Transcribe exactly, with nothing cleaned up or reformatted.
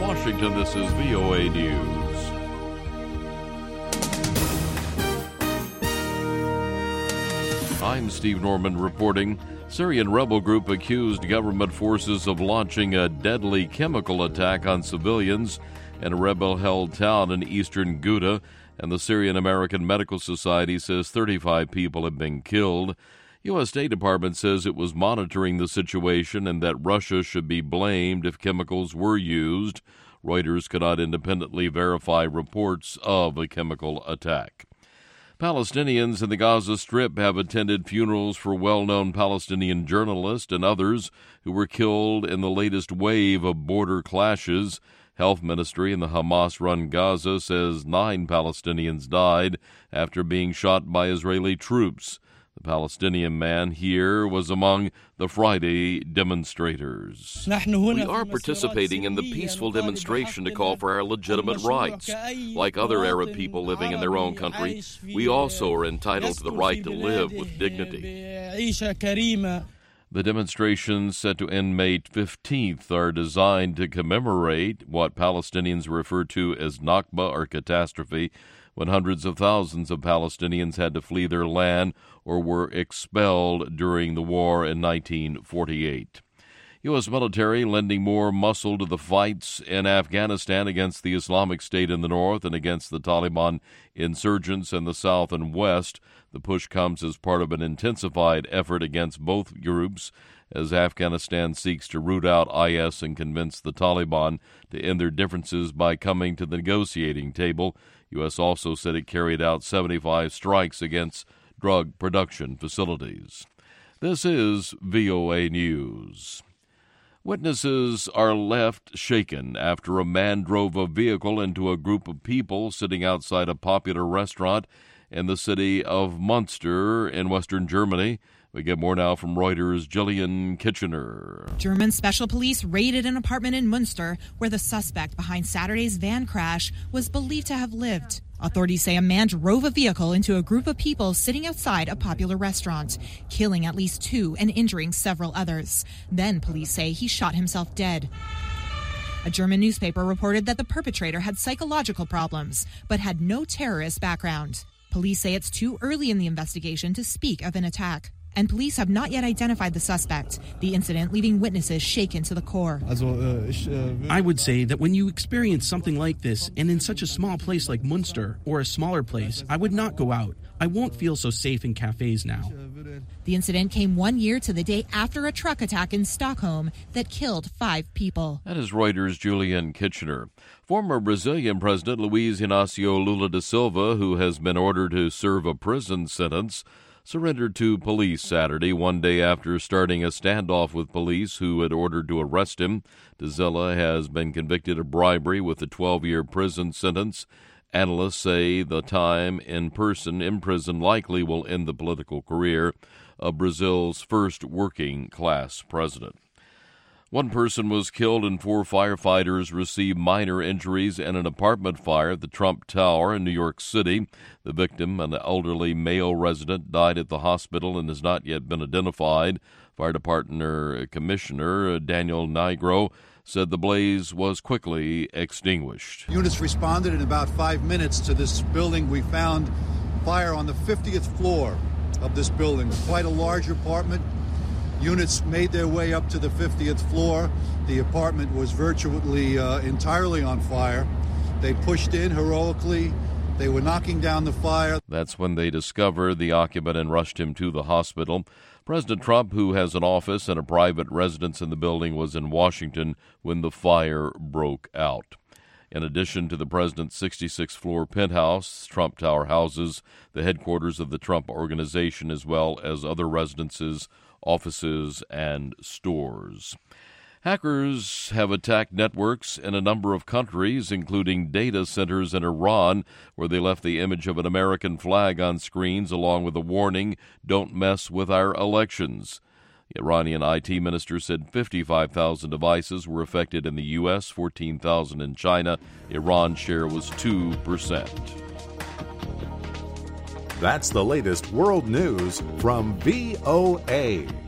Washington, this is V O A News. I'm Steve Norman reporting. Syrian rebel group accused government forces of launching a deadly chemical attack on civilians in a rebel-held town in eastern Ghouta, and the Syrian American Medical Society says thirty-five people have been killed. U S. State Department says it was monitoring the situation and that Russia should be blamed if chemicals were used. Reuters could not independently verify reports of a chemical attack. Palestinians in the Gaza Strip have attended funerals for well-known Palestinian journalists and others who were killed in the latest wave of border clashes. Health Ministry in the Hamas-run Gaza says nine Palestinians died after being shot by Israeli troops. The Palestinian man here was among the Friday demonstrators. We are participating in the peaceful demonstration to call for our legitimate rights. Like other Arab people living in their own country, we also are entitled to the right to live with dignity. The demonstrations set to end May fifteenth are designed to commemorate what Palestinians refer to as Nakba, or catastrophe, when hundreds of thousands of Palestinians had to flee their land or were expelled during the war in nineteen forty-eight. U S military lending more muscle to the fights in Afghanistan against the Islamic State in the north and against the Taliban insurgents in the south and west. The push comes as part of an intensified effort against both groups as Afghanistan seeks to root out I S and convince the Taliban to end their differences by coming to the negotiating table. U S also said it carried out seventy-five strikes against drug production facilities. This is V O A News. Witnesses are left shaken after a man drove a vehicle into a group of people sitting outside a popular restaurant in the city of Munster in western Germany. We get more now from Reuters' Jillian Kitchener. German special police raided an apartment in Munster where the suspect behind Saturday's van crash was believed to have lived. Authorities say a man drove a vehicle into a group of people sitting outside a popular restaurant, killing at least two and injuring several others. Then police say he shot himself dead. A German newspaper reported that the perpetrator had psychological problems, but had no terrorist background. Police say it's too early in the investigation to speak of an attack. And police have not yet identified the suspect, the incident leaving witnesses shaken to the core. I would say that when you experience something like this, and in such a small place like Munster, or a smaller place, I would not go out. I won't feel so safe in cafes now. The incident came one year to the day after a truck attack in Stockholm that killed five people. That is Reuters' Julian Kitchener. Former Brazilian President Luiz Inácio Lula da Silva, who has been ordered to serve a prison sentence, surrendered to police Saturday, one day after starting a standoff with police who had ordered to arrest him. Da Silva has been convicted of bribery with a twelve-year prison sentence. Analysts say the time in person in prison likely will end the political career of Brazil's first working-class president. One person was killed and four firefighters received minor injuries in an apartment fire at the Trump Tower in New York City. The victim, an elderly male resident, died at the hospital and has not yet been identified. Fire Department Commissioner Daniel Nigro said the blaze was quickly extinguished. Units responded in about five minutes to this building. We found fire on the fiftieth floor of this building, quite a large apartment. Units made their way up to the fiftieth floor. The apartment was virtually uh, entirely on fire. They pushed in heroically. They were knocking down the fire. That's when they discovered the occupant and rushed him to the hospital. President Trump, who has an office and a private residence in the building, was in Washington when the fire broke out. In addition to the president's sixty-sixth floor penthouse, Trump Tower houses the headquarters of the Trump Organization as well as other residences, offices, and stores. Hackers have attacked networks in a number of countries, including data centers in Iran, where they left the image of an American flag on screens along with a warning, "Don't mess with our elections." The Iranian I T minister said fifty-five thousand devices were affected in the U S, fourteen thousand in China. Iran's share was two percent. That's the latest world news from V O A.